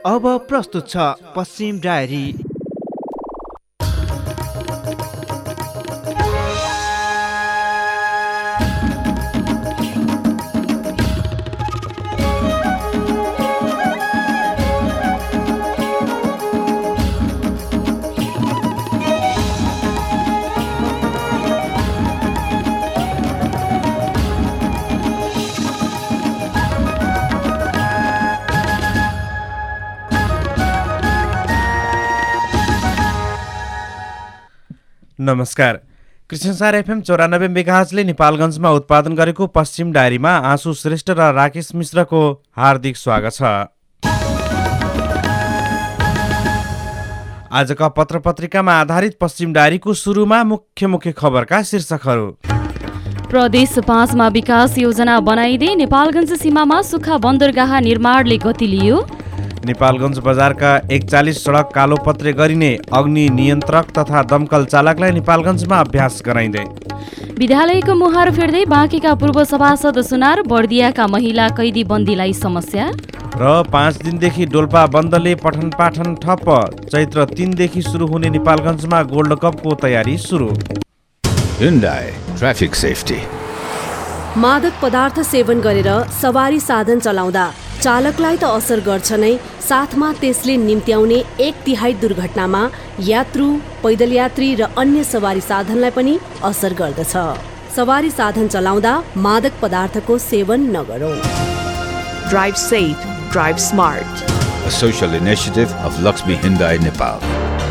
अब प्रस्तुत छ पश्चिम डायरी। नमस्कार। कृष्णसार एफएम 94 मेगाहर्जले नेपालगञ्जमा उत्पादन गरेको पश्चिम डायरीमा आँसु श्रेष्ठ र राकेश मिश्रको हार्दिक स्वागत छ। आजका पत्रपत्रिकामा आधारित पश्चिम डायरीको सुरुमा मुख्य खबरका शीर्षकहरू। प्रदेश 5 मा विकास योजना बनाइदै नेपालगञ्ज सीमामा सुक्खा बन्दरगाह निर्माणले गति लियो। नेपालगञ्ज बजारका 41 सडक कालोपत्रे गरिने, अग्नि नियन्त्रक तथा दमकल चालकलाई नेपालगञ्जमा अभ्यास गराइँदै। विद्यालयको मुहार फेर्दै बाँकेका पूर्व सभासद सुनार, बर्दियाका महिला कैदी बन्दीलाई समस्या। र 5 दिनदेखि डोल्पा बन्दले पठन पाठन ठप्प। चैत्र 3 देखि सुरु हुने नेपालगञ्जमा गोल्ड कपको तयारी सुरु। Hyundai traffic safety. मादक पदार्थ सेवन गरेर सवारी साधन चलाउँदा चालकलाई त असर गर्छ नै, साथमा त्यसले निम्त्याउने 1/3 दुर्घटनामा यात्रु, पैदल यात्री र अन्य सवारी साधनलाई पनि असर गर्दछ। सवारी साधन चलाउँदा मादक पदार्थको सेवन नगरौं। Drive safe, drive smart. A social initiative of Lakshmi Hyundai Nepal.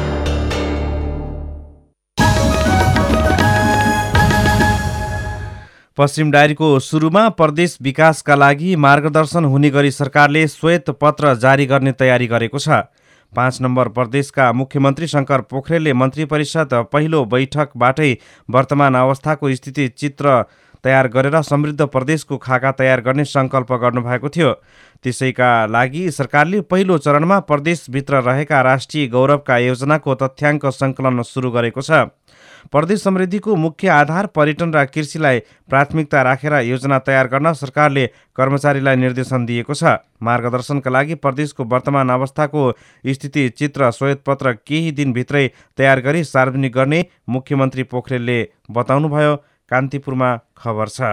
पश्चिम डायरीको सुरुमा प्रदेश विकासका लागि मार्गदर्शन हुने गरी सरकारले श्वेत पत्र जारी गर्ने तयारी गरेको छ। 5 नम्बर प्रदेशका मुख्यमन्त्री शङ्कर पोखरेलले मन्त्री परिषद पहिलो बैठकबाटै वर्तमान अवस्थाको स्थिति चित्र तयार गरेर समृद्ध प्रदेशको खाका तयार गर्ने सङ्कल्प गर्नुभएको थियो। त्यसैका लागि सरकारले पहिलो चरणमा प्रदेशभित्र रहेका राष्ट्रिय गौरवका योजनाको तथ्याङ्क सङ्कलन सुरु गरेको छ। प्रदेश समृद्धिको मुख्य आधार पर्यटन र कृषिलाई प्राथमिकता राखेर योजना तयार गर्न सरकारले कर्मचारीलाई निर्देशन दिएको छ। मार्गदर्शनका लागि प्रदेशको वर्तमान अवस्थाको स्थिति चित्र श्वेतपत्र केही दिनभित्रै तयार गरी सार्वजनिक गर्ने मुख्यमन्त्री पोखरेलले बताउनुभयो। कान्तिपुरमा खबर छ।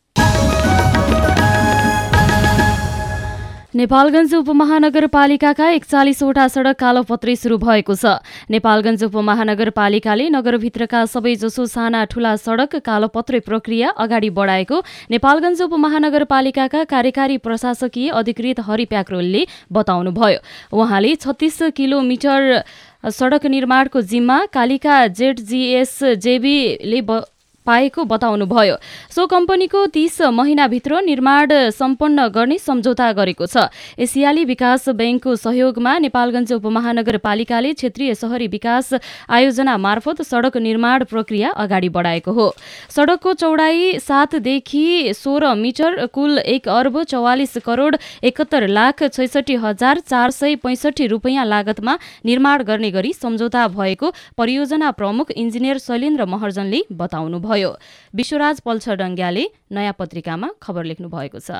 नेपालगञ्ज उपमहानगरपालिकाका 41 वटा सडक कालोपत्री सुरु भएको छ। नेपालगञ्ज उपमहानगरपालिकाले नगरभित्रका सबैजसो साना ठुला सडक कालोपत्री प्रक्रिया अगाडि बढाएको नेपालगञ्ज उपमहानगरपालिकाका कार्यकारी प्रशासकीय अधिकृत हरि प्याक्रोलले बताउनुभयो। उहाँले 36 किलोमिटर सडक निर्माणको जिम्मा कालिका ZGSJBले पाएको बताउनुभयो। सो कम्पनीको 30 महिनाभित्र निर्माण सम्पन्न गर्ने सम्झौता गरेको छ। एसियाली विकास बैंकको सहयोगमा नेपालगञ्ज उपमहानगरपालिकाले क्षेत्रीय शहरी विकास आयोजना मार्फत सडक निर्माण प्रक्रिया अगाडि बढाएको हो। सडकको चौडाइ 7 देखि 16 मिटर, कुल 1,44,71,66,465 रुपैयाँ लागतमा निर्माण गर्ने गरी सम्झौता भएको परियोजना प्रमुख इन्जिनियर शैलेन्द्र महर्जनले बताउनुभयो। विश्वराज पल्छ डङ्ग्याले नयाँ पत्रिकामा खबर लेख्नु भएको छ।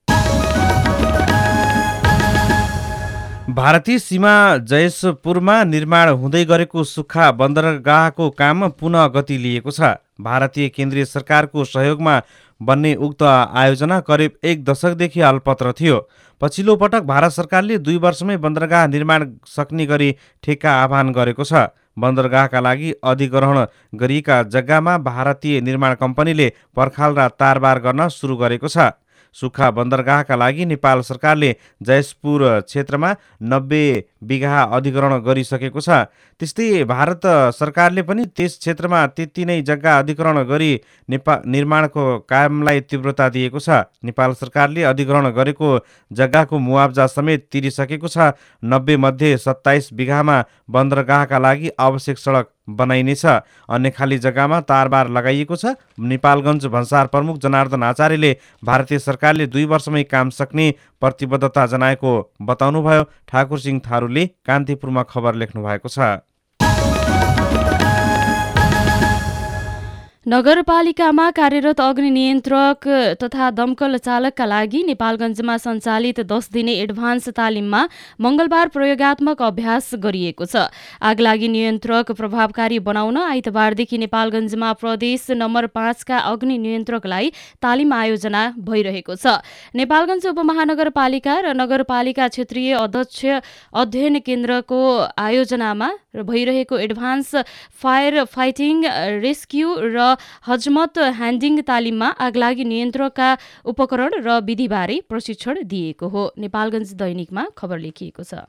भारतीय सीमा जयसपुरमा निर्माण हुँदै गरेको सुक्खा बन्दरगाहको काम पुनः गति लिएको छ। भारतीय केन्द्रीय सरकारको सहयोगमा बन्ने उक्त आयोजना करिब 1 दशकदेखि अल्पत्र थियो। पछिल्लो पटक भारत सरकारले 2 वर्षमै बन्दरगाह निर्माण सक्ने गरी ठेक्का आह्वान गरेको छ। बन्दरगाहका लागि अधिग्रहण गरिएका जग्गामा भारतीय निर्माण कम्पनीले पर्खाल र तारबार गर्न सुरु गरेको छ। सुक्खा बन्दरगाहका लागि नेपाल सरकारले जयसपुर क्षेत्रमा 90 बिघा अधिग्रहण गरिसकेको छ। त्यस्तै भारत सरकारले पनि त्यस क्षेत्रमा त्यति नै जग्गा अधिग्रहण गरी निर्माणको कामलाई तीव्रता दिएको छ। नेपाल सरकारले अधिग्रहण गरेको जग्गाको मुआब्जा समेत तिरिसकेको छ। 90 मध्ये 27 बिघामा बन्दरगाहका लागि आवश्यक सडक बनाइनेछ। अन्य खाली जग्गामा तारबार लगाइएको छ। नेपालगञ्ज भन्सार प्रमुख जनार्दन आचार्यले भारतीय सरकारले 2 वर्षमै काम सक्ने प्रतिबद्धता जनाएको बताउनुभयो। ठाकुर सिंह थारूले कान्तिपुरमा खबर लेख्नु भएको छ। नगरपालिकामा कार्यरत अग्नि नियन्त्रक तथा दमकल चालकका लागि नेपालगञ्जमा सञ्चालित 10 दिने एडभान्स तालिममा मंगलबार प्रयोगात्मक अभ्यास गरिएको छ। आगलागी नियन्त्रक प्रभावकारी बनाउन आइतबारदेखि नेपालगञ्जमा प्रदेश नम्बर 5 का अग्नि नियन्त्रकलाई तालिम आयोजना भइरहेको छ। नेपालगञ्ज उपमहानगरपालिका र नगरपालिका क्षेत्रीय अध्यक्ष अध्ययन केन्द्रको आयोजनामा भइरहेको एडभान्स फायर फाइटिङ रेस्क्यू र हजमत ह्यान्डिङ तालिममा आगलागी नियन्त्रकका उपकरण र विधिबारे प्रशिक्षण दिएको हो। नेपालगञ्ज दैनिकमा खबर लेखिएको छ।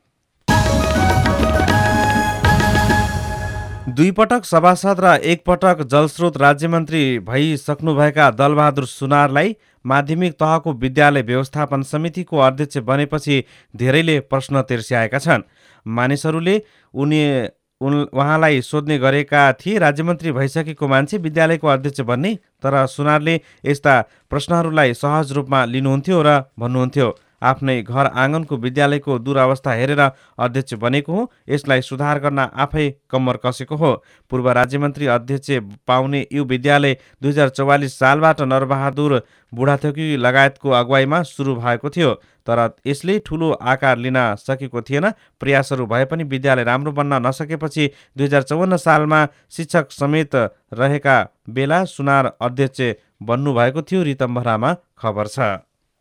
दुई पटक सभासद र एक पटक जलस्रोत राज्यमन्त्री भइसक्नुभएका दलबहादुर सुनारलाई माध्यमिक तहको विद्यालय व्यवस्थापन समितिको अध्यक्ष बनेपछि धेरैले प्रश्न तेर्स्याएका छन्। मानिसहरूले उहाँलाई सोध्ने गरेका थिए, राज्यमन्त्री भइसकेको मान्छे विद्यालयको अध्यक्ष बन्ने? तर सुनारले यस्ता प्रश्नहरूलाई सहज रूपमा लिनुहुन्थ्यो र भन्नुहुन्थ्यो, आफ्नै घर आँगनको विद्यालयको दुरवस्था हेरेर अध्यक्ष बनेको हो, यसलाई सुधार गर्न आफै कम्मर कसेको हो। पूर्व राज्यमन्त्री अध्यक्ष पाउने यो विद्यालय 2044 सालबाट नरबहादुर बुढाथोकी लगायतको अगुवाईमा सुरु भएको थियो, तर यसले ठूलो आकार लिन सकेको थिएन। प्रयासहरू भए पनि विद्यालय राम्रो बन्न नसकेपछि 2054 सालमा शिक्षक समेत रहेका बेला सुनार अध्यक्ष बन्नुभएको थियो, रितम्भरामा खबर छ।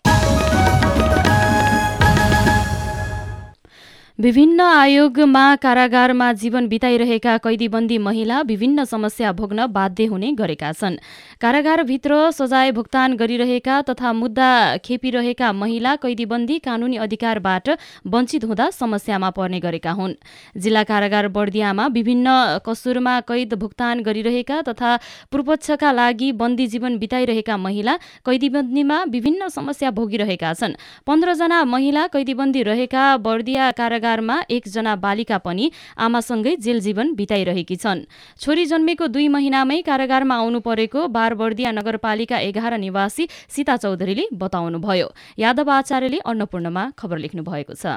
विभिन्न आयोगमा कारागारमा जीवन बिताइरहेका कैदीबन्दी महिला विभिन्न समस्या भोग्न बाध्य हुने गरेका छन्। कारागारभित्र सजाय भुक्तान गरिरहेका तथा मुद्दा खेपिरहेका महिला कैदीबन्दी कानूनी अधिकारबाट वञ्चित हुँदा समस्यामा पर्ने गरेका हुन्। जिल्ला कारागार बर्दियामा विभिन्न कसुरमा कैद भुक्तान गरिरहेका तथा पूर्वपक्षका लागि बन्दी जीवन बिताइरहेका महिला कैदीबन्दीमा विभिन्न समस्या भोगिरहेका छन्। 15 जना महिला कैदीबन्दी रहेका बर्दिया कारागारमा 1 जना बालिका पनि आमासँगै जेल जीवन बिताइरहेकी छन्। छोरी जन्मेको 2 महिनामै कारागारमा आउनु परेको बारबर्दिया नगरपालिका 11 निवासी सीता चौधरीले बताउनुभयो। यादव आचार्यले अन्नपूर्णमा खबर लेख्नु भएको छ।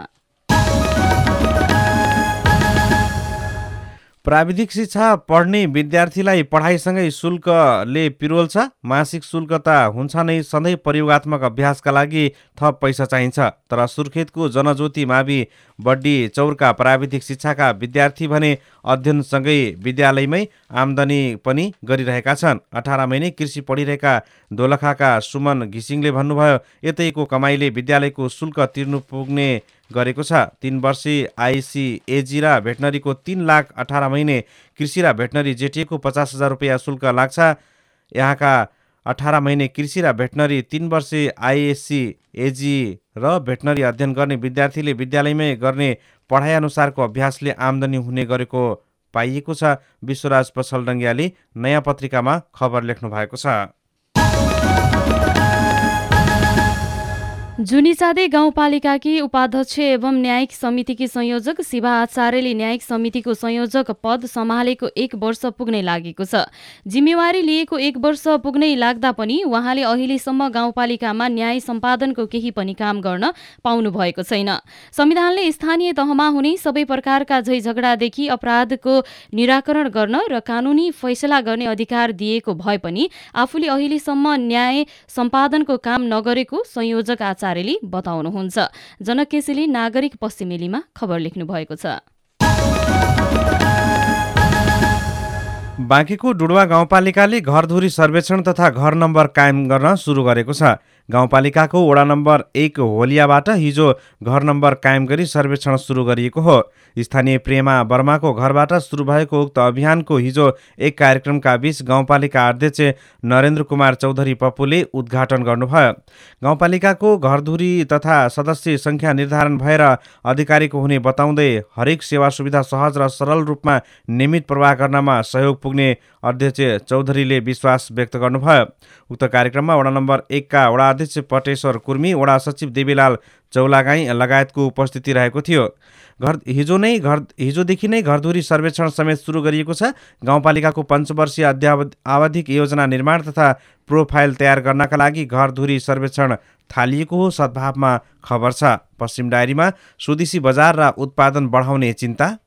प्राविधिक शिक्षा पढ्ने विद्यार्थीलाई पढाइसँगै शुल्कले पिरोल्छ। मासिक शुल्क त हुन्छ नै, सधैँ प्रयोगात्मक अभ्यासका लागि थप पैसा चाहिन्छ। तर सुर्खेतको जनज्योति मावि बड्डी चौरका प्राविधिक शिक्षाका विद्यार्थी भने अध्ययनसँगै विद्यालयमै आम्दानी पनि गरिरहेका छन्। 18 महिने कृषि पढिरहेका दोलखाका सुमन घिसिङले भन्नुभयो, यतैको कमाइले विद्यालयको शुल्क तिर्नु पुग्ने गरेको छ। 3 वर्षीय आइसिएजी र भेटनरीको 3 लाख 18 महिने कृषि र भेटनरी जेटिएको 50,000 रुपियाँ शुल्क लाग्छ। यहाँका 18 महिने कृषि र भेटनरी 3 वर्षीय आइएससिएजी र भेटनरी अध्ययन गर्ने विद्यार्थीले विद्यालयमै गर्ने पढाइअनुसारको अभ्यासले आम्दानी हुने गरेको पाइएको छ। विश्वराज पसलडङ्गियाले नयाँ पत्रिकामा खबर लेख्नु भएको छ। जुनिचाँदे गाउँपालिकाकी उपाध्यक्ष एवं न्यायिक समितिकी संयोजक शिवा आचार्यले न्यायिक समितिको संयोजक पद सम्हालेको 1 वर्ष पुग्नै लागेको छ। जिम्मेवारी लिएको 1 वर्ष पुग्नै लाग्दा पनि उहाँले अहिलेसम्म गाउँपालिकामा न्याय सम्पादनको केही पनि काम गर्न पाउनु भएको छैन। संविधानले स्थानीय तहमा हुने सबै प्रकारका झैझगडादेखि अपराधको निराकरण गर्न र कानूनी फैसला गर्ने अधिकार दिएको भए पनि आफूले अहिलेसम्म न्याय सम्पादनको काम नगरेको संयोजक आचार्यले बताउनुहुन्छ। जनक केसीले नागरिक पश्चिमेलीमा खबर लेख्नु भएको छ। बाँकीको डुडुवा गाउँपालिकाले घरधुरी सर्वेक्षण तथा घर नम्बर कायम गर्न सुरु गरेको छ। गाउँपालिकाको वडा नम्बर 1 होलियाबाट हिजो घर नम्बर कायम गरी सर्वेक्षण सुरु गरिएको हो। स्थानीय प्रेमा वर्माको घरबाट सुरु भएको उक्त अभियानको हिजो एक कार्यक्रमका बीच गाउँपालिका अध्यक्ष नरेन्द्र कुमार चौधरी पप्पुले उद्घाटन गर्नुभयो। गाउँपालिकाको घरधुरी तथा सदस्य संख्या निर्धारण भएर अधिकारीको हुने बताउँदै हरेक सेवा सुविधा सहज र सरल रूपमा नियमित प्रवाह गर्नमा सहयोग पुग्ने अध्यक्ष चौधरीले विश्वास व्यक्त गर्नुभयो। उक्त कार्यक्रममा वडा नम्बर 1 का वडा अध्यक्ष पटेश्वर कुर्मी, वडा सचिव देवीलाल चौलागाई लगायतको उपस्थिति रहेको थियो। हिजोदेखि नै घरधुरी सर्वेक्षण समेत सुरु गरिएको छ। गाउँपालिकाको 5 वर्षीय आवधिक योजना निर्माण तथा प्रोफाइल तयार गर्नका लागि घरधुरी सर्वेक्षण थालिएको हो। सद्भावमा खबर छ। पश्चिम डायरीमा स्वदेशी बजार र उत्पादन बढाउने चिन्ता।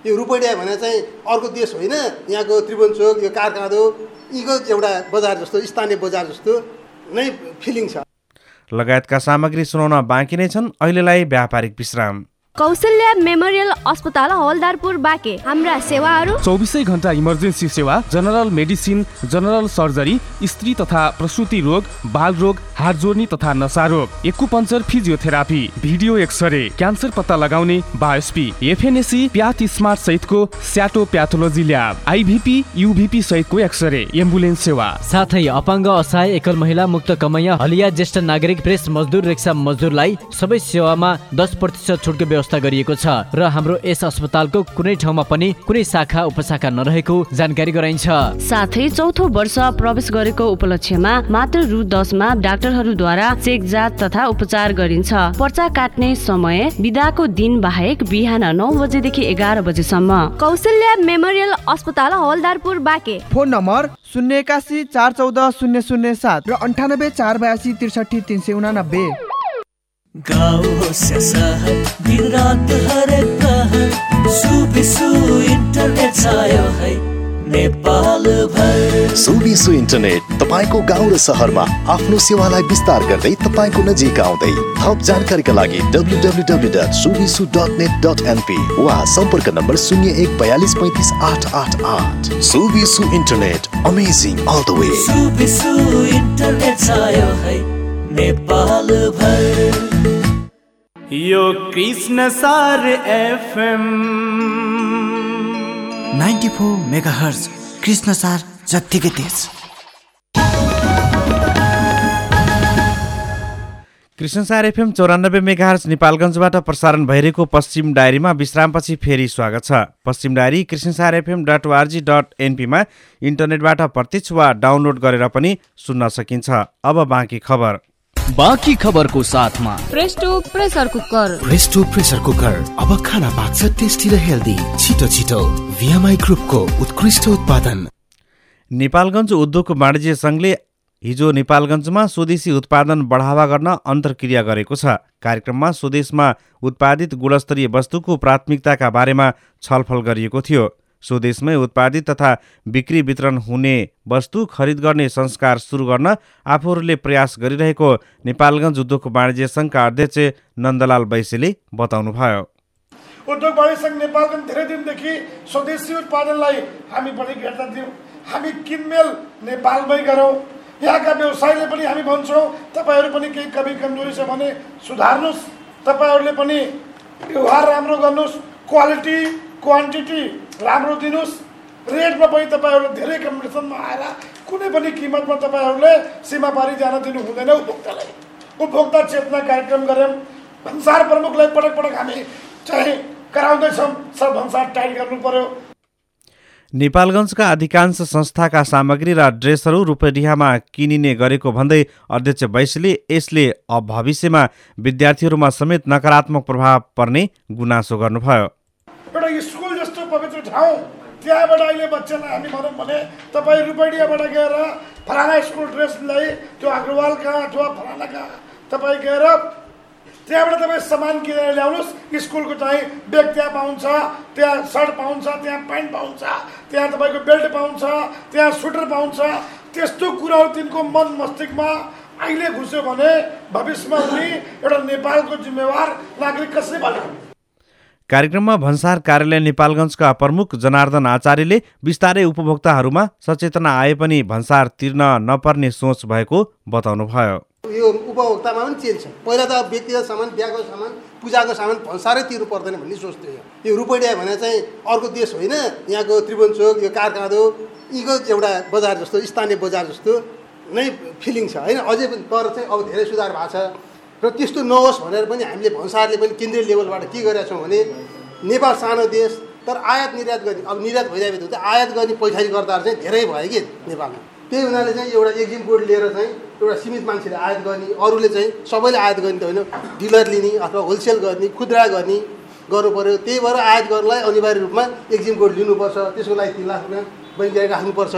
यो रुपैडिया भने चाहिँ अर्को देश होइन, यहाँको त्रिभुवन चोक, यो कारकाँदो यीको एउटा बजार जस्तो, स्थानीय बजार जस्तो नै फिलिङ छ। लगायतका सामग्री सुनाउन बाँकी नै छन्। अहिलेलाई व्यापारिक विश्राम। कौशल्या मेमोरियल अस्पताल हवलदारपुर बाँके। हाम्रा सेवाहरू 24 घण्टा इमर्जेन्सी सेवा, जनरल मेडिसिन, जनरल सर्जरी, स्त्री तथा प्रसुति रोग, बाल रोग, हात जोड्नी तथा नशा रोग, acupuncture, physiotherapy, video X-ray, cancer पत्ता लगाउने, बायोस्पी, एफएनएसी, प्याथ स्मार्ट सहितको स्याटो प्याथोलोजी ल्याब, आइभीपी, युभीपी सहितको एक्सरे, एम्बुलेन्स सेवा, साथै अपाङ्ग, असहाय, एकल महिला, मुक्त कमैया, हलिया, ज्येष्ठ नागरिक, प्रेस मजदुर, रिक्सा मजदुरलाई सबै सेवामा 10% छुटको व्यवस्था गरिएको छ र हाम्रो यस अस्पतालको कुनै ठाउँमा पनि कुनै शाखा उपशाखा नरहेको जानकारी गराइन्छ। साथै चौथो वर्ष प्रवेश गरेको उपलक्ष्यमा मात्र रु 10 मा डाक्टरहरूद्वारा चेक जाँच तथा उपचार गरिन्छ। पर्चा काट्ने समय बिदाको दिन बाहेक बिहान 9 बजेदेखि 11 बजेसम्म। कौशल्या मेमोरियल अस्पताल हवलदारपुर बाँके। फोन नम्बर 081 414 007 र 98 482 63 389। गाउँ होस् या सहर, दिन रात हरेक प्रहर सुबिसु इन्टरनेट आयो है नेपाल भर। सुबिसु इन्टरनेट तपाईको गाउँ र सहरमा आफ्नो सेवालाई विस्तार गर्दै तपाईको नजिक आउँदै। थप जानकारीका लागि www.subisu.net.np वा सम्पर्क नम्बर 01 42 35 888। Subisu internet, amazing all the way. Subisu internet आयो है नेपाल भर। यो कृष्ण सार एफएम 94 मेगाहर्ज, कृष्ण सार जत्तिकै तेज। कृष्णसार एफएम 94 मेगाहर्ज नेपालगञ्जबाट प्रसारण भइरहेको पश्चिम डायरीमा विश्रामपछि फेरि स्वागत छ। पश्चिम डायरी कृष्णसारfm.org.np मा इन्टरनेटबाट प्रत्यक्ष वा डाउनलोड गरेर पनि सुन्न सकिन्छ। अब बाँकी खबर। बाँकी खबरको साथमा Presto pressure cooker. Presto pressure cooker अब खाना पाक्छ टेस्टी र हेल्दी। छिटो छिटो VMI ग्रुपको उत्कृष्ट उत्पादन। नेपालगञ्ज उद्योग वाणिज्य संघले हिजो नेपालगञ्जमा स्वदेशी उत्पादन बढावा गर्न अन्तर्क्रिया गरेको छ। कार्यक्रममा स्वदेशमा उत्पादित गुणस्तरीय वस्तुको प्राथमिकताका बारेमा छलफल गरिएको थियो। स्वदेशमै उत्पादित तथा बिक्री वितरण हुने वस्तु खरिद गर्ने संस्कार सुरु गर्न आफूहरूले प्रयास गरिरहेको नेपालगञ्ज उद्योग वाणिज्य संघका अध्यक्ष नन्दलाल बैसेले बताउनुभयो। उद्योग वाणिज्य संघ नेपालगञ्ज धेरै दिनदेखि स्वदेशी उत्पादनलाई हामी बढी हेर्दा दियौँ। हामी किनमेल नेपालमै गरौँ। यहाँका व्यवसायीले पनि हामी भन्छौँ तपाईँहरू पनि केही कमी कमजोरी छ भने सुधार्नुहोस्। तपाईँहरूले पनि व्यवहार राम्रो गर्नुहोस्, क्वालिटी क्वान्टिटी राम्रो दिनुहोस्। रेटमा पनि तपाईँहरूले धेरै कम्पिटिसनमा आएर कुनै पनि कीमतमा तपाईँहरूले सीमा पारी जान दिनु हुँदैन उपभोक्तालाई। उपभोक्ता चेतना कार्यक्रम गऱ्यौँ। भन्सार प्रमुखलाई पटक पटक हामी चाहिँ कराउँदैछौँ, सब भन्सार टाइट गर्नु पर्यो। नेपालगञ्जका अधिकांश संस्थाका सामग्री र ड्रेसहरू रूपैडियामा किनिने गरेको भन्दै अध्यक्ष बैसीले यसले भविष्यमा विद्यार्थीहरूमा समेत नकारात्मक प्रभाव पर्ने गुनासो गर्नुभयो। एउटा स्कुल जस्तो पवित्र ठाउँ, त्यहाँबाट अहिले बच्चालाई हामी भनौँ भने तपाईँ रूपैडियाबाट गएर फलाना स्कुल ड्रेसलाई त्यो अग्रवालका अथवा फलानाका तपाईँ गएर त्यहाँबाट तपाईँ सामान किनेर ल्याउनुहोस्। स्कुलको चाहिँ ब्याग त्यहाँ पाउँछ, त्यहाँ सर्ट पाउँछ, त्यहाँ प्यान्ट पाउँछ, त्यहाँ तपाईँको बेल्ट पाउँछ, त्यहाँ स्वेटर पाउँछ। त्यस्तो कुराहरू तिनको मन मस्तिष्कमा अहिले घुस्यो भने भविष्यमा उनी एउटा नेपालको जिम्मेवार नागरिक कसरी बन्यो। कार्यक्रममा भन्सार कार्यालय नेपालगञ्जका प्रमुख जनार्दन आचार्यले बिस्तारै उपभोक्ताहरूमा सचेतना आए पनि भन्सार तिर्न नपर्ने सोच भएको बताउनुभयो। यो उपभोक्तामा पनि चेन्ज छ। पहिला त व्यक्तिगत सामान, बिहाको सामान, पूजाको सामान भन्सारै तिर्नु पर्दैन भन्ने सोच्थ्यो। यो रुपैडिया भने चाहिँ अर्को देश होइन, यहाँको त्रिभुवन चोक, यो कारकाँदो यीको एउटा बजार जस्तो, स्थानीय बजार जस्तो नै फिलिङ छ होइन। अझै पनि तर चाहिँ अब धेरै सुधार भएको छ र त्यस्तो नहोस् भनेर पनि हामीले भन्सारले पनि केन्द्रीय लेभलबाट के गरेका छौँ भने नेपाल सानो देश तर आयात निर्यात गर्ने, अब निर्यात भइरहेको हुन्छ आयात गर्ने पैठारीकर्ताहरू चाहिँ धेरै भयो कि नेपालमा। त्यही हुनाले चाहिँ एउटा एक्जिम कोड लिएर चाहिँ एउटा सीमित मान्छेले आयात गर्ने, अरूले चाहिँ सबैले आयात गर्ने त होइन, डिलर लिने अथवा होलसेल गर्ने, खुद्रा गर्ने गर्नु पर्यो। त्यही भएर आयात गर्नलाई अनिवार्य रूपमा एक्जिम कोड लिनुपर्छ। त्यसको लागि 3 लाख रुपियाँ बैङ्कले राख्नुपर्छ।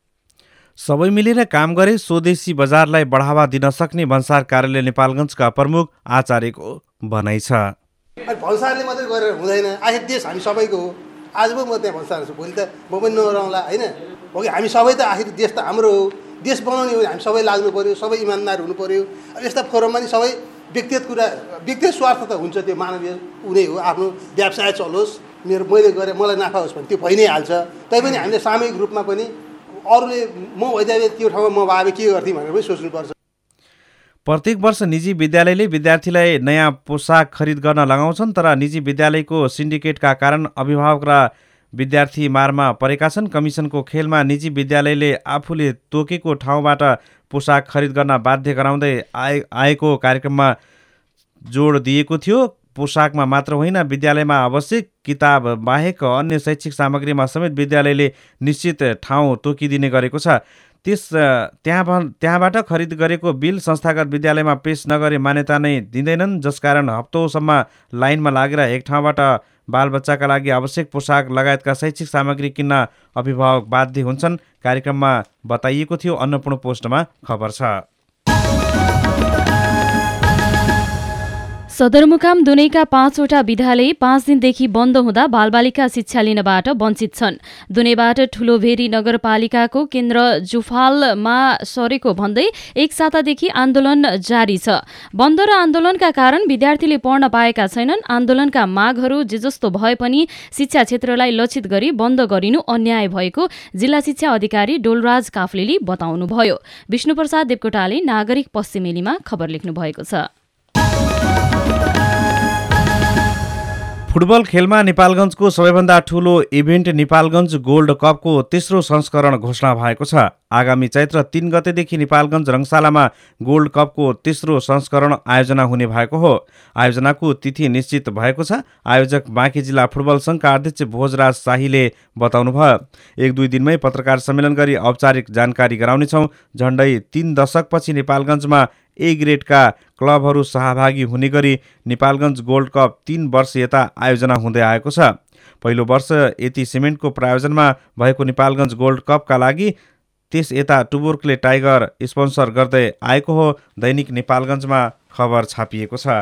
सबै मिलेर काम गरे स्वदेशी बजारलाई बढावा दिन सक्ने भन्सार कार्यालय नेपालगञ्जका प्रमुख आचार्यको भनाइ छ। भन्सारले मात्रै गरेर हुँदैन, आखिर देश हामी सबैको हो। आज पो म त्यहाँ भन्न चाहन्छु, भोलि त म पनि नरहँला होइन। हो कि हामी सबै त आखिर देश त हाम्रो हो, देश बनाउने हो भने हामी सबै लाग्नु पऱ्यो, सबै इमान्दार हुनु पऱ्यो। अब यस्ता फोरममा नि सबै व्यक्तिगत स्वार्थ त हुन्छ, त्यो मानवीय उनी हो, आफ्नो व्यवसाय चलोस्, मैले गरेँ मलाई नाफा होस् भने त्यो भइ नै हाल्छ। तैपनि हामीले सामूहिक रूपमा पनि अरूले म भइदिए त्यो ठाउँमा म भए के गर्थेँ भनेर पनि सोच्नुपर्छ। प्रत्येक वर्ष निजी विद्यालयले विद्यार्थीलाई नयाँ पोसाक खरिद गर्न लगाउँछन्, तर निजी विद्यालयको सिन्डिकेटका कारण अभिभावक र विद्यार्थी मारमा परेका छन्। कमिसनको खेलमा निजी विद्यालयले आफूले तोकेको ठाउँबाट पोसाक खरिद गर्न बाध्य गराउँदै आएको कार्यक्रममा जोड दिएको थियो। पोसाकमा मात्र होइन, विद्यालयमा आवश्यक किताब बाहेक अन्य शैक्षिक सामग्रीमा समेत विद्यालयले निश्चित ठाउँ तोकिदिने गरेको छ। त्यहाँबाट खरिद गरेको बिल संस्थागत विद्यालयमा पेश नगरे मान्यता नै दिँदैनन्, जसकारण हप्तौँसम्म लाइनमा लागेर एक ठाउँबाट बालबच्चाका लागि आवश्यक पोसाक लगायतका शैक्षिक सामग्री किन्न अभिभावक बाध्य हुन्छन्। कार्यक्रममा बताइएको थियो। अन्नपूर्ण पोस्टमा खबर छ। सदरमुकाम दुनैका 5वटा विद्यालय 5 दिनदेखि बन्द हुँदा बालबालिका शिक्षा लिनबाट वञ्चित छन्। दुनैबाट ठुलोभेरी नगरपालिकाको केन्द्र जुफालमा सरेको भन्दै एक सातादेखि आन्दोलन जारी छ। बन्द र आन्दोलनका कारण विद्यार्थीले पढ्न पाएका छैनन्। आन्दोलनका मागहरू जे जस्तो भए पनि शिक्षा क्षेत्रलाई लक्षित गरी बन्द गरिनु अन्याय भएको जिल्ला शिक्षा अधिकारी डोलराज काफ्लेले बताउनुभयो। विष्णुप्रसाद देवकोटाले नागरिक पश्चिमेलीमा खबर लेख्नु भएको छ। फुटबल खेलमा नेपालगञ्जको सबैभन्दा ठूलो इभेन्ट नेपालगञ्ज गोल्ड कपको तेस्रो संस्करण घोषणा भएको छ। आगामी चैत्र 3 गतेदेखि नेपालगञ्ज रङशालामा गोल्ड कपको तेस्रो संस्करण आयोजना हुने भएको हो। आयोजनाको तिथि निश्चित भएको छ। आयोजक बाँकी जिल्ला फुटबल सङ्घका अध्यक्ष भोजराज शाहीले बताउनुभयो। 1-2 दिनमै पत्रकार सम्मेलन गरी औपचारिक जानकारी गराउनेछौँ। झण्डै 3 दशकपछि नेपालगञ्जमा ए ग्रेडका क्लबहरू सहभागी हुने गरी नेपालगञ्ज गोल्ड कप 3 वर्ष यता आयोजना हुँदै आएको छ। पहिलो वर्ष यति सिमेन्टको प्रायोजनमा भएको नेपालगञ्ज गोल्ड कपका लागि त्यस यता टुबोर्कले टाइगर स्पोन्सर गर्दै आएको हो। दैनिक नेपालगञ्जमा खबर छापिएको छ।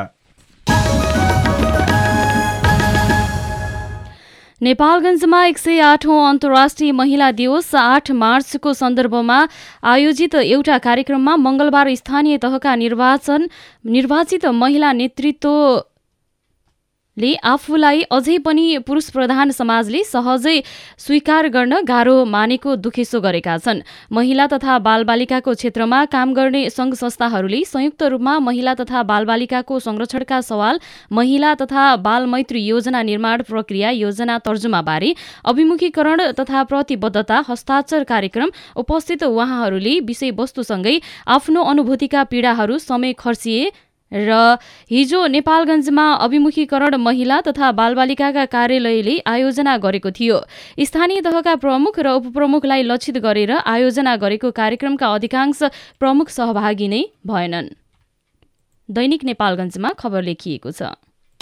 नेपालगञ्जमा 108औं अन्तर्राष्ट्रिय महिला दिवस 8 मार्चको सन्दर्भमा आयोजित एउटा कार्यक्रममा मंगलबार स्थानीय तहका निर्वाचित महिला नेतृत्वले आफूलाई अझै पनि पुरुष प्रधान समाजले सहजै स्वीकार गर्न गाह्रो मानेको दुखेसो गरेका छन्। महिला तथा बालबालिकाको क्षेत्रमा काम गर्ने सङ्घ संस्थाहरूले संयुक्त रूपमा महिला तथा बालबालिकाको संरक्षणका सवाल, महिला तथा बाल मैत्री योजना निर्माण प्रक्रिया, योजना तर्जुमाबारे अभिमुखीकरण तथा प्रतिबद्धता हस्ताक्षर कार्यक्रम उपस्थित उहाँहरूले विषयवस्तुसँगै आफ्नो अनुभूतिका पीडाहरू समय खर्चिए र हिजो नेपालगञ्जमा अभिमुखीकरण महिला तथा बालबालिकाका कार्यालयले आयोजना गरेको थियो। स्थानीय तहका प्रमुख र उपप्रमुखलाई लक्षित गरेर आयोजना गरेको कार्यक्रमका अधिकांश प्रमुख सहभागी नै भएनन्। दैनिक नेपालगञ्जमा खबर लेखिएको छ।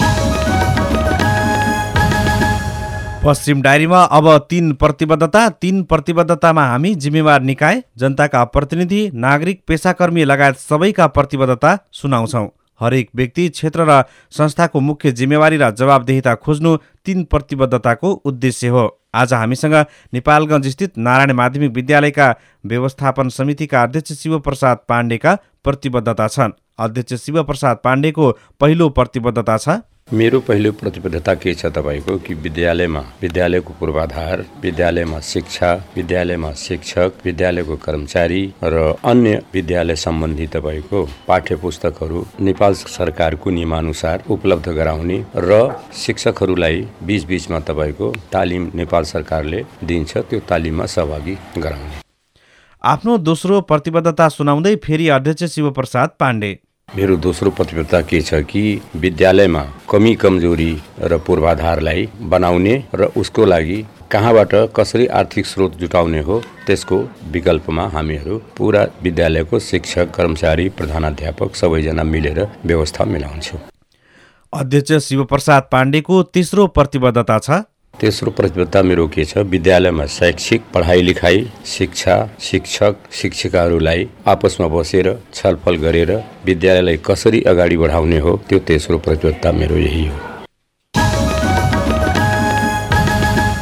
पश्चिम डायरीमा अब 3 प्रतिबद्धतामा हामी जिम्मेवार निकाय, जनताका प्रतिनिधि, नागरिक, पेसाकर्मी लगायत सबैका प्रतिबद्धता सुनाउँछौँ। हरेक व्यक्ति, क्षेत्र र संस्थाको मुख्य जिम्मेवारी र जवाबदेहिता खोज्नु 3 प्रतिबद्धताको उद्देश्य हो। आज हामीसँग नेपालगञ्ज स्थित नारायण माध्यमिक विद्यालयका व्यवस्थापन समितिका अध्यक्ष शिवप्रसाद पाण्डेका प्रतिबद्धता छन्। अध्यक्ष शिवप्रसाद पाण्डेको पहिलो प्रतिबद्धता छ। मेरो पहिलो प्रतिबद्धता के छ तपाईको कि विद्यालयको पूर्वाधार, विद्यालयमा शिक्षा, विद्यालयमा शिक्षक, विद्यालयको कर्मचारी र अन्य विद्यालय सम्बन्धी तपाईको पाठ्य पुस्तकहरू नेपाल सरकारको नियमानुसार उपलब्ध गराउने र शिक्षकहरूलाई बीचमा तपाईको तालिम नेपाल सरकारले दिन्छ, त्यो तालिममा सहभागी गराउने। आफ्नो दोस्रो प्रतिबद्धता सुनाउँदै फेरि अध्यक्ष शिवप्रसाद पाण्डे, मेरो दोस्रो प्रतिबद्धता के छ कि विद्यालयमा कमी कमजोरी र पूर्वाधारलाई बनाउने र उसको लागि कहाँबाट कसरी आर्थिक स्रोत जुटाउने हो त्यसको विकल्पमा हामीहरू पूरा विद्यालयको शिक्षक, कर्मचारी, प्रधानाध्यापक सबैजना मिलेर व्यवस्था मिलाउँछौँ। अध्यक्ष शिवप्रसाद पाण्डेको तेस्रो प्रतिबद्धता छ। तेस्रो प्रतिबद्धता मेरो के छ, विद्यालयमा शैक्षिक पढाइ लेखाइ, शिक्षा, शिक्षक, शिक्षिकाहरूलाई आपसमा बसेर छलफल गरेर विद्यालयलाई कसरी अगाडि बढाउने हो, त्यो तेस्रो प्रतिबद्धता मेरो यही हो।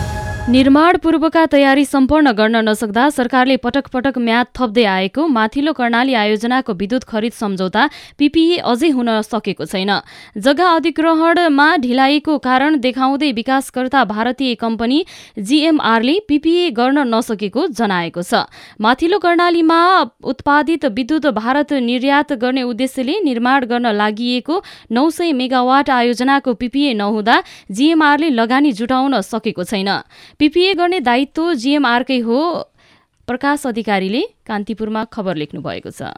निर्माण पूर्वका तयारी सम्पन्न गर्न नसक्दा सरकारले पटक पटक म्याद थप्दै आएको माथिल्लो कर्णाली आयोजनाको विद्युत खरिद सम्झौता पीपीए अझै हुन सकेको छैन। जग्गा अधिग्रहणमा ढिलाइको कारण देखाउँदै विकासकर्ता भारतीय कम्पनी जीएमआरले पीपीए गर्न नसकेको जनाएको छ। माथिल्लो कर्णालीमा उत्पादित विद्युत भारत निर्यात गर्ने उद्देश्यले निर्माण गर्न लागि 900 मेगावाट आयोजनाको पीपीए नहुँदा जीएमआरले लगानी जुटाउन सकेको छैन। पीपीए गर्ने दायित्व जीएमआरकै हो। प्रकाश अधिकारीले कान्तिपुरमा खबर लेख्नु भएको छ।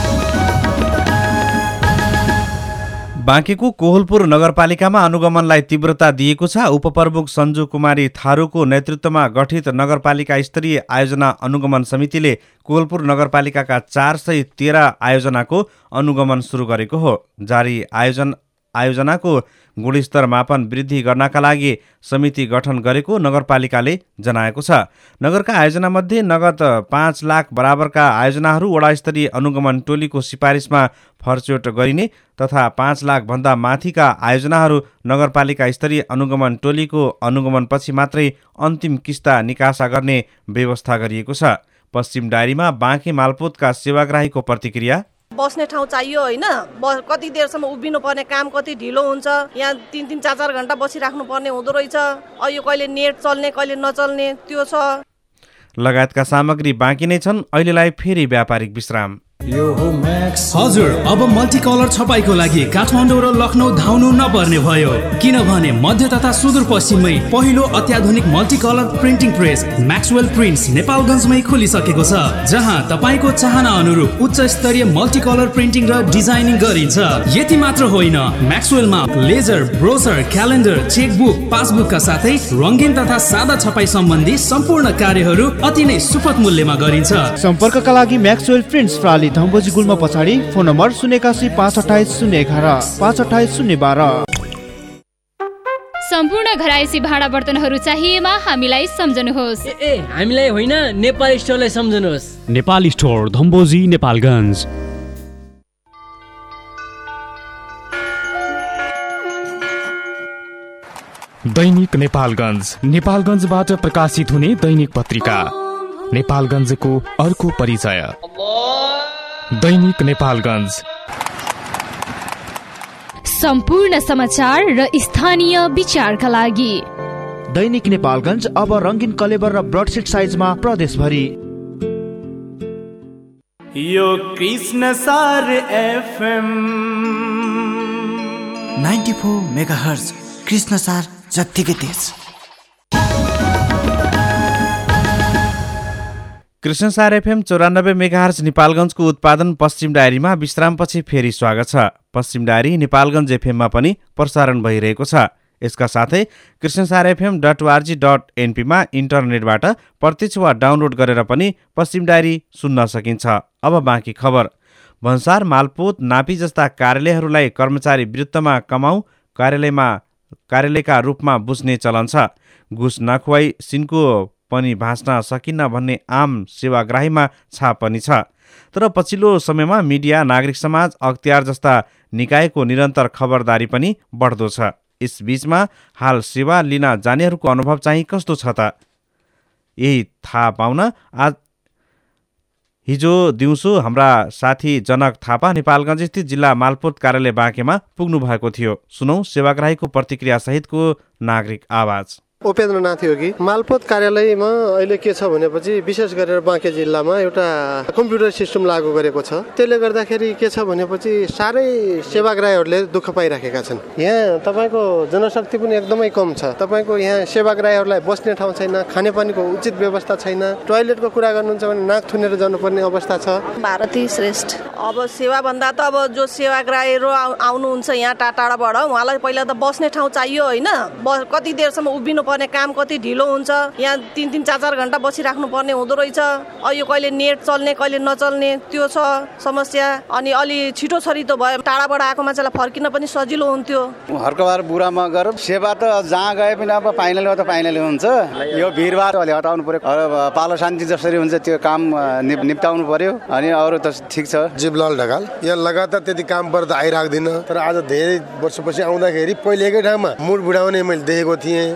बाँकेको कोहलपुर नगरपालिकामा अनुगमनलाई तीव्रता दिएको छ। उपप्रमुख सञ्जु कुमारी थारूको नेतृत्वमा गठित नगरपालिका स्तरीय आयोजना अनुगमन समितिले कोहलपुर नगरपालिकाका 413 आयोजनाको अनुगमन सुरु गरेको हो। जारी आयोजनाको गुणस्तर मापन वृद्धि गर्नका लागि समिति गठन गरेको नगरपालिकाले जनाएको छ। नगरका आयोजनामध्ये नगद 5 लाख बराबरका आयोजनाहरू वडा स्तरीय अनुगमन टोलीको सिफारिसमा फरचोट गरिने तथा 5 लाख भन्दा माथिका आयोजनाहरू नगरपालिका स्तरीय अनुगमन टोलीको अनुगमनपछि मात्रै अन्तिम किस्ता निकासा गर्ने व्यवस्था गरिएको छ। पश्चिम डायरीमा बाँके मालपोतका सेवाग्राहीको प्रतिक्रिया। बस्ने ठाउँ चाहियो होइन, कति देरसम्म उभिनु पर्ने, काम कति ढिलो हुन्छ, यहाँ 3-3, 4-4 घण्टा बसिराख्नु पर्ने हुँदो रहेछ। यो कहिले नेट चल्ने कहिले नचल्ने त्यो छ। लगायतका सामग्री बाँकी नै छन्। अहिलेलाई फेरि व्यापारिक विश्राम। हजुर, अब मल्टी कलर छपाईको लागि काठमाडौँ र लखनऊ धाउनु नपर्ने भयो, किनभने मध्य तथा सुदूरपश्चिममै पहिलो अत्याधुनिक multi colour printing press Maxwell prints नेपालगञ्जमै खोलिसकेको छ, जहाँ तपाईको चाहना अनुरूप उच्च स्तरीय मल्टी कलर प्रिन्टिङ र डिजाइनिङ गरिन्छ। यति मात्र होइन, म्याक्सवेलमा लेजर, ब्रोसर, क्यालेन्डर, चेकबुक, पासबुकका साथै रङ्गीन तथा सादा छपाई सम्बन्धी सम्पूर्ण कार्यहरू अति नै सुपथ मूल्यमा गरिन्छ। सम्पर्कका लागि म्याक्सवेल प्रिन्ट्स प्राली धम्बोजी गुल्म पछाडि, फोन नम्बर 081 528 011 528 012। सम्पूर्ण घरायसी भाँडा बर्तनहरू चाहिएमा हामीलाई सम्झनुहोस्। हामीलाई होइन, नेपाल स्टोरलाई सम्झनुहोस्। नेपाल स्टोर, धम्बोजी, नेपालगञ्ज। दैनिक नेपालगञ्ज, नेपालगञ्जबाट प्रकाशित हुने दैनिक पत्रिका। नेपालगञ्जको अर्को परिचय। दैनिक नेपालगञ्ज, सम्पूर्ण समाचार र स्थानीय विचारका लागि। दैनिक नेपालगञ्ज अब रङ्गीन कलेबर र ब्रडसिट साइजमा प्रदेशभरि। यो कृष्ण सार एफएम 94 मेगाहर्ज, कृष्ण सार जत्तिकै तेज। कृष्णसार एफएम 94 मेगाहर्ज नेपालगञ्जको उत्पादन पश्चिम डायरीमा विश्रामपछि फेरि स्वागत छ। पश्चिम डायरी नेपालगञ्ज एफएममा पनि प्रसारण भइरहेको छ। यसका साथै krishnasarfm.org.np मा इन्टरनेटबाट प्रत्यक्ष वा डाउनलोड गरेर पनि पश्चिम डायरी सुन्न सकिन्छ। अब बाँकी खबर। भन्सार, मालपोत, नापी जस्ता कार्यालयहरूलाई कर्मचारी विरुद्धमा कमाउ कार्यालयका रूपमा बुझ्ने चलन छ। घुस नखुवाई सिनको पनि भाँच्न सकिन्न भन्ने आम सेवाग्राहीमा छाप पनि छ। तर पछिल्लो समयमा मिडिया, नागरिक समाज, अख्तियार जस्ता निकायको निरन्तर खबरदारी पनि बढ्दो छ। यस बीचमा हाल सेवा लिन जानेहरूको अनुभव चाहिँ कस्तो छ त? यही थाहा पाउन आज हिजो दिउँसो हाम्रा साथी जनक थापा नेपालगञ्ज स्थित जिल्ला मालपोत कार्यालय बाँकेमा पुग्नु भएको थियो। सुनौ सेवाग्राहीको प्रतिक्रिया सहितको नागरिक आवाज। उपेन्द्रनाथ हो कि मालपोत कार्यालयमा अहिले के छ भनेपछि विशेष गरेर बाँके जिल्लामा एउटा कम्प्युटर सिस्टम लागू गरेको छ। त्यसले गर्दाखेरि के छ भनेपछि साह्रै सेवाग्राहीहरूले दुःख पाइराखेका छन्। यहाँ तपाईँको जनशक्ति पनि एकदमै कम छ। तपाईँको यहाँ सेवाग्राहीहरूलाई बस्ने ठाउँ छैन, खानेपानीको उचित व्यवस्था छैन, टोयलेटको कुरा गर्नुहुन्छ भने नाक थुनेर जानुपर्ने अवस्था छ। भारती श्रेष्ठ। अब सेवा भन्दा त अब जो सेवाग्राहीहरू आउनुहुन्छ यहाँ टाढाबाट, उहाँलाई पहिला त बस्ने ठाउँ चाहियो होइन, कति देरसम्म उभिनु पर्ने, काम कति ढिलो हुन्छ, यहाँ 3-3, 4-4 घण्टा बसिराख्नु पर्ने हुँदो रहेछ। यो कहिले नेट चल्ने कहिले नचल्ने त्यो छ समस्या। अनि अलि छिटो छरितो भयो, टाढाबाट आएको मान्छेलाई फर्किन पनि सजिलो हुन्थ्यो। हर्कबार बुढामा गएर सेवा त जहाँ गए पनि अब पाइनले त पाइनले हुन्छ। यो भिडभाड अलि हटाउनु पर्यो, पालो शान्ति जसरी हुन्छ त्यो काम निप्टाउनु पर्यो। अनि अरू त ठिक छ। जीवलाल ढकाल। यहाँ लगातार त्यति काम पर्दा आइराख्दिनँ, तर आज धेरै वर्षपछि आउँदाखेरि पहिलेकै ठाउँमा मुड बुढाउने मैले देखेको थिएँ। अहिले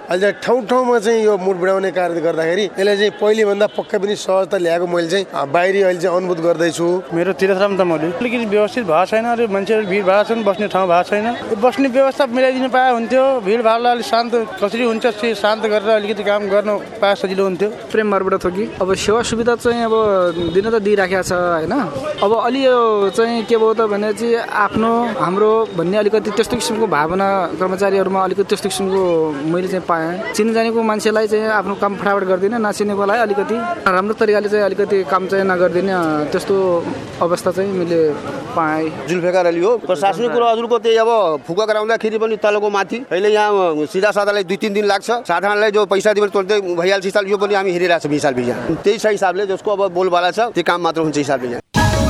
ठाउँ चाहिँ यो मुड बढाउने कार्य गर्दाखेरि यसले चाहिँ पहिलेभन्दा पक्कै पनि सहजता ल्याएको मैले चाहिँ बाहिरी अहिले चाहिँ अनुभूत गर्दैछु। मेरो तीर्थधाम त मैले अलिकति व्यवस्थित भएको छैन र मान्छेहरू भिडभाड छन्, बस्ने ठाउँ भएको छैन। बस्ने व्यवस्था मिलाइदिनु पाए हुन्थ्यो, भिडभाडलाई अलिक शान्त कसरी हुन्छ शान्त गरेर अलिकति काम गर्नु पाए सजिलो हुन्थ्यो। प्रेम मार्बाट थोकी अब सेवा सुविधा चाहिँ अब दिन त दिइराखेको छ होइन। अब अलि यो चाहिँ के भयो त भने चाहिँ आफ्नो हाम्रो भन्ने अलिकति त्यस्तो किसिमको भावना कर्मचारीहरूमा अलिकति त्यस्तो किसिमको मैले चाहिँ पाएँ। चिन जानेको मान्छेलाई चाहिँ आफ्नो काम फटाफट गरिदिने, नचिनेकोलाई अलिकति राम्रो तरिकाले चाहिँ अलिकति काम चाहिँ नगरिदिने त्यस्तो अवस्था चाहिँ मैले पाएँ। जुल्फिकार अली हो। प्रशासनिक कुरो हजुरको त्यही अब फुका गराउँदाखेरि पनि तलको माथि अहिले यहाँ सिधा साधालाई 2-3 दिन लाग्छ। साधारणलाई जो पैसा दिएर तुरन्तै भइहाल्छ हिसाब यो पनि हामी हेरिरहेको छौँ हिसाब बिजा। त्यही हिसाबले जसको अब बोलबाला छ त्यो काम मात्र हुन्छ हिसाब बिजा।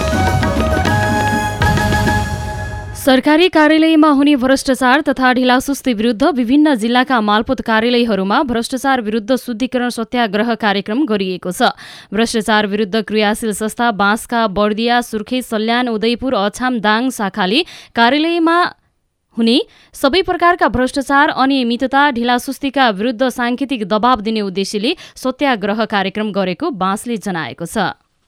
सरकारी कार्यालयमा हुने भ्रष्टाचार तथा ढिलासुस्ती विरुद्ध विभिन्न जिल्लाका मालपोत कार्यालयहरूमा भ्रष्टाचार विरुद्ध शुद्धिकरण सत्याग्रह कार्यक्रम गरिएको छ। भ्रष्टाचार विरुद्ध क्रियाशील संस्था बाँसका बर्दिया, सुर्खेत, सल्यान, उदयपुर, अछाम, दाङ शाखाले कार्यालयमा हुने सबै प्रकारका भ्रष्टाचार, अनियमितता, ढिलासुस्तीका विरुद्ध सांकेतिक दबाव दिने उद्देश्यले सत्याग्रह कार्यक्रम गरेको बाँसले जनाएको छ।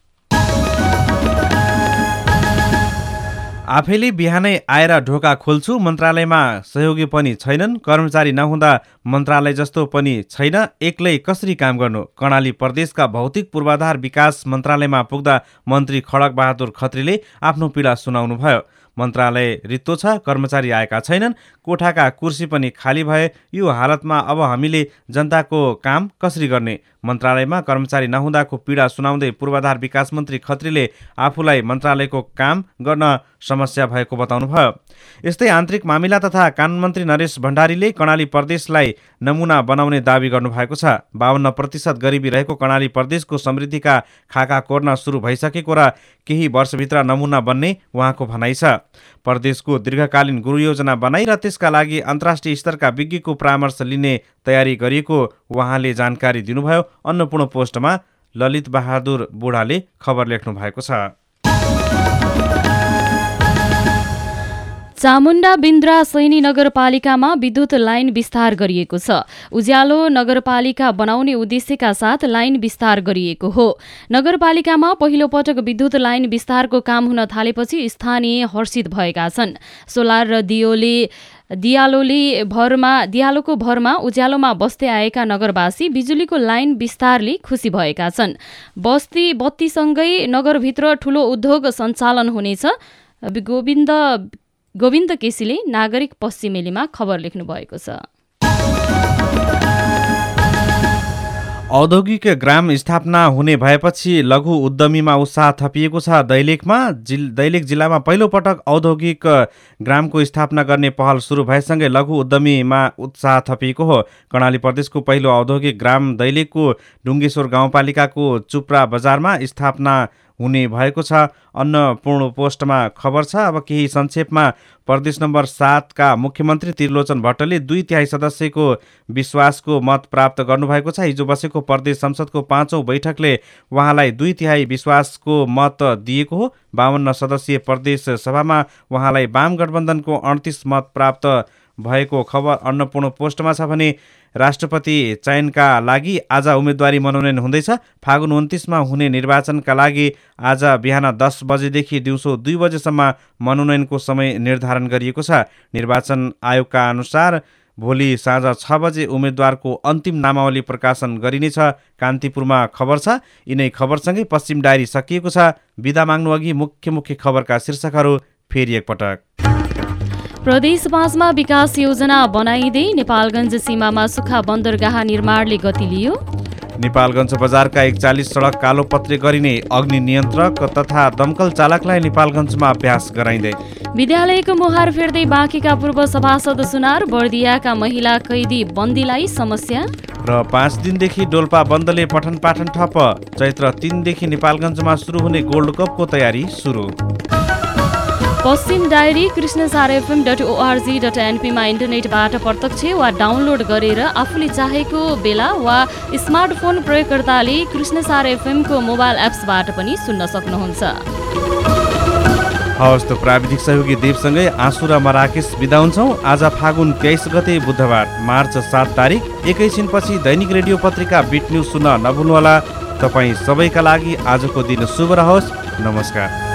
आफैले बिहानै आएर ढोका खोल्छु, मन्त्रालयमा सहयोगी पनि छैनन्, कर्मचारी नहुँदा मन्त्रालय जस्तो पनि छैन, एक्लै कसरी काम गर्नु? कर्णाली प्रदेशका भौतिक पूर्वाधार विकास मन्त्रालयमा पुग्दा मन्त्री खड्ग बहादुर खत्रीले आफ्नो पीडा सुनाउनुभयो। मन्त्रालय रित्तो छ, कर्मचारी आएका छैनन्, कोठाका कुर्सी पनि खाली भए। यो हालतमा अब हामीले जनताको काम कसरी गर्ने? मन्त्रालयमा कर्मचारी नहुँदाको पीडा सुनाउँदै पूर्वाधार विकास मन्त्री खत्रीले आफूलाई मन्त्रालयको काम गर्न समस्या भएको बताउनुभयो। यस्तै आन्तरिक मामिला तथा कानुन मन्त्री नरेश भण्डारीले कर्णाली प्रदेशलाई नमुना बनाउने दावी गर्नुभएको छ। 52% गरिबी रहेको कर्णाली प्रदेशको समृद्धिका खाका कोर्न सुरु भइसकेको र केही वर्षभित्र नमुना बन्ने उहाँको भनाइ छ। प्रदेशको दीर्घकालीन गुरुयोजना बनाई र त्यसका लागि अन्तर्राष्ट्रिय स्तरका विज्ञको परामर्श लिने तयारी गरिएको उहाँले जानकारी दिनुभयो। अन्नपूर्ण पोस्टमा ललित बहादुर बुढाले खबर लेख्नु भएको छ। चामुण्डा बिन्द्रा सैनी नगरपालिकामा विद्युत लाइन विस्तार गरिएको छ। उज्यालो नगरपालिका बनाउने उद्देश्यका साथ लाइन विस्तार गरिएको हो। नगरपालिकामा पहिलो पटक विद्युत लाइन विस्तारको काम हुन थालेपछि स्थानीय हर्षित भएका छन्। सोलर र दियालोको भरमा उज्यालोमा बस्दै आएका नगरवासी बिजुलीको लाइन विस्तारले खुसी भएका छन्। बत्तीसँगै नगरभित्र ठूलो उद्योग सञ्चालन हुनेछ। गोविन्द केसीले नागरिक पश्चिमेलीमा खबर लेख्नु भएको छ। औद्योगिक ग्राम स्थापना हुने भएपछि लघु उद्यमीमा उत्साह थपिएको छ। दैलेख जिल्लामा पहिलो पटक औद्योगिक ग्रामको स्थापना गर्ने पहल सुरु भएसँगै लघु उद्यमीमा उत्साह थपिएको हो। कर्णाली प्रदेशको पहिलो औद्योगिक ग्राम दैलेखको डुङ्गेश्वर गाउँपालिकाको चुप्रा बजारमा स्थापना हुने भएको छ। अन्नपूर्ण पोस्टमा खबर छ। अब केही संक्षेपमा प्रदेश नम्बर 7 का मुख्यमन्त्री त्रिलोचन भट्टले 2/3 सदस्यको विश्वासको मत प्राप्त गर्नुभएको छ। हिजो बसेको प्रदेश संसदको 5औं बैठकले उहाँलाई 2/3 विश्वासको मत दिएको हो। 52 सदस्यीय प्रदेश सभामा उहाँलाई वाम गठबन्धनको 38 मत प्राप्त भएको खबर अन्नपूर्ण पोस्टमा छ भने राष्ट्रपति चयनका लागि आज उम्मेदवारी मनोनयन हुँदैछ। फागुन 29मा हुने निर्वाचनका लागि आज बिहान 10 बजेदेखि दिउँसो 2 बजेसम्म मनोनयनको समय निर्धारण गरिएको छ। निर्वाचन आयोगका अनुसार भोलि साँझ 6 बजे उम्मेदवारको अन्तिम नामावली प्रकाशन गरिनेछ। कान्तिपुरमा खबर छ। यिनै खबरसँगै पश्चिम डायरी सकिएको छ। बिदा माग्नु अघि मुख्य खबरका शीर्षकहरू फेरि एकपटक। प्रदेश 5 मा विकास योजना बनाइँदै नेपालगञ्ज सीमामा सुक्खा बन्दरगाह निर्माणले गति लियो। नेपालगञ्ज बजारका 41 सडक कालोपत्रे गरिने अग्नि नियन्त्रक तथा दमकल चालकलाई नेपालगञ्जमा अभ्यास गराइँदै। विद्यालयको मुहार फेर्दै बाँकेका पूर्व सभासद सुनार, बर्दियाका महिला कैदी बन्दीलाई समस्या। र 5 दिनदेखि डोल्पा बन्दले पठन पाठन ठप। चैत्र 3 देखि नेपालगञ्जमा सुरु हुने गोल्ड कपको तयारी सुरु। पश्चिम डायरी krishnasarfm.org.np मा इन्टरनेटबाट प्रत्यक्ष वा डाउनलोड गरेर आफूले चाहेको बेला वा स्मार्टफोन प्रयोगकर्ताले कृष्णसार एफएम को मोबाइल एप्सबाट पनि सुन्न सक्नुहुन्छ। हवस् त प्राविधिक सहयोगी देवसँगै आँसु र म राकेश बिदा हुन्छौँ। आज फागुन 23 गते बुधबार मार्च 7 तारिक। एकैछिनपछि दैनिक रेडियो पत्रिका बिट न्युज सुन्न नभुल्नुहोला। तपाईँ सबैका लागि आजको दिन शुभ रहोस्। नमस्कार।